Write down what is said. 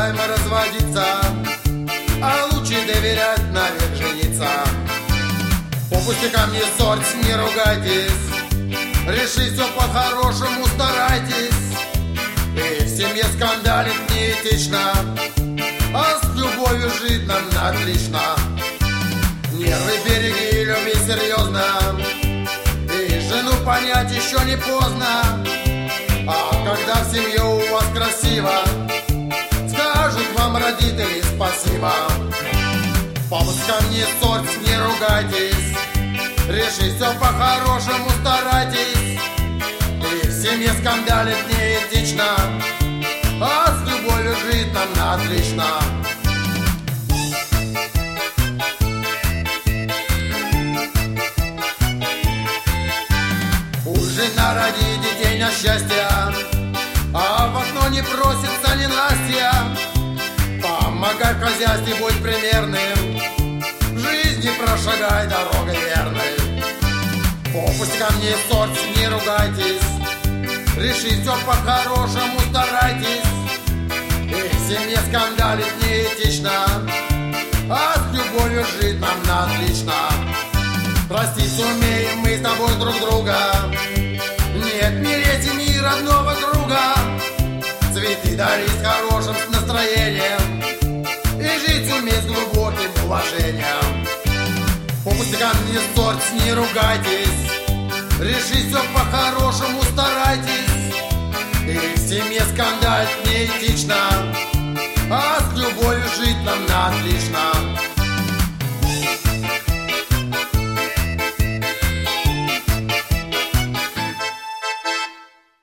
ожидаемо разводиться, а лучше доверять, навек жениться. По пустякам не ссорьтесь, не ругайтесь, решить все по-хорошему старайтесь. И в семье скандалить неэтично, а с любовью жить нам отлично. Нервы береги, люби серьезно, и жену понять еще не поздно. А когда в семье у вас красиво, скажут вам родители спасибо. По пустякам не ссорьтесь, не ругайтесь, решить все по-хорошему старайтесь. И в семье скандалить неэтично, а с любовью жить нам отлично. Пусть жена ради детей на счастье, а в окно не просится ненастья. Помогай в хозяйстве, будь примерным, в жизни прошагай дорогой верной. По пустякам не ссорьтесь, не ругайтесь, решить все по-хорошему старайтесь. И в семье скандалить неэтично, а с любовью жить нам отлично. Простить сумеем мы с тобой друг друга, не отмереть в мир родного друга. Цветы дарить с хорошим настроением и жить уметь с глубоким уважением. По пустякам не ссорьтесь, не ругайтесь, решить все по-хорошему старайтесь. И в семье скандалить неэтично, а с любовью жить нам отлично.